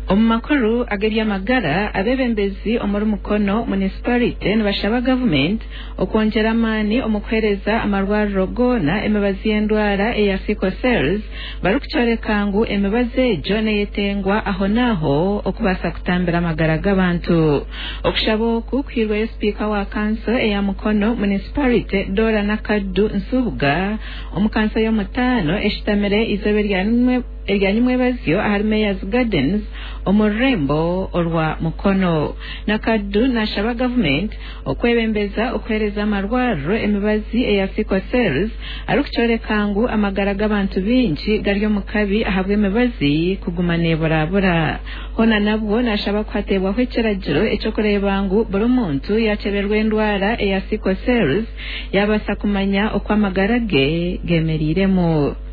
Omumakuru ageri amagara abebembezi omuri mukono municipality nibashaba government okwongera amani omukwereza amarwariro gona emibazi y'endwara eya sickle cells barikucyorekangu emibazi ejo neyetengwa aho naho okubasa kutambira amagara g'abantu okushaba oku kwirweyo speaker wa council eya mukono municipality Dora Nakaddu Nsubuga omukansa y'omutano eshitamire izobe eryanyumwebazyo ahari Mayor's Gardens omurembo orwa mukono. Nakaddu nashaba government okwebembeza okwereza amarwariro emibazi eya sickle cells arikucyorekangu amagara g'abantu bingi garyo mukabi ahabwa emibazi kuguma neburabura. Hona nabwo nashaba kwatebwaho ekiragiro ekyokurebangu buri muntu yakeberwa endwara eya sickle cells yabasa kumanya okwa amagara ge gemeriremu.